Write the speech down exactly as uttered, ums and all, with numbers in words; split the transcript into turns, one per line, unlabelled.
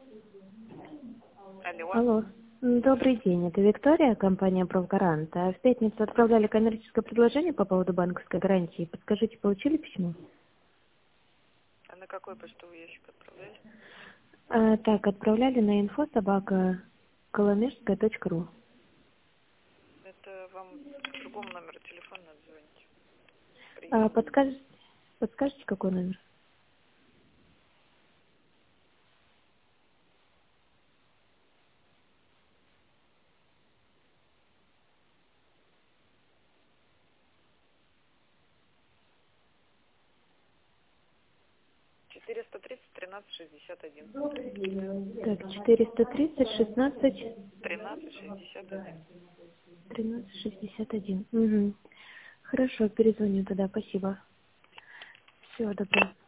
Алло.
Алло. М, Добрый день, это Виктория, компания «Профгарант». А В пятницу отправляли коммерческое предложение по поводу банковской гарантии. Подскажите, получили письмо?
А на какой почтовый ящик отправляли?
А, так, отправляли на инфо собака коломежская точка ру.
Это вам по другому номеру телефона надо звонить.
А,
Прием.
подскажете, подскажете, какой номер?
четыреста тридцать тринадцать шестьдесят один.
Так, четыреста тридцать шестнадцать
тринадцать шестьдесят один.
тринадцать шестьдесят один. Угу. Хорошо, перезвоню тогда, спасибо. Всего доброго.